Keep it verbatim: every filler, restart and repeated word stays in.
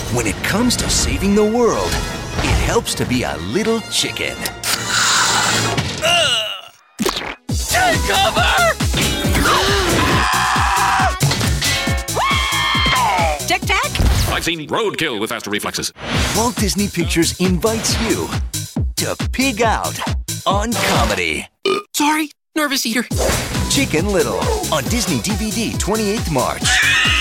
When it comes to saving the world, it helps to be a little chicken. Take cover! Tic-tac? I've seen roadkill with faster reflexes. Walt Disney Pictures invites you to pig out on comedy. Sorry, nervous eater. Chicken Little on Disney D V D twenty-eighth of March.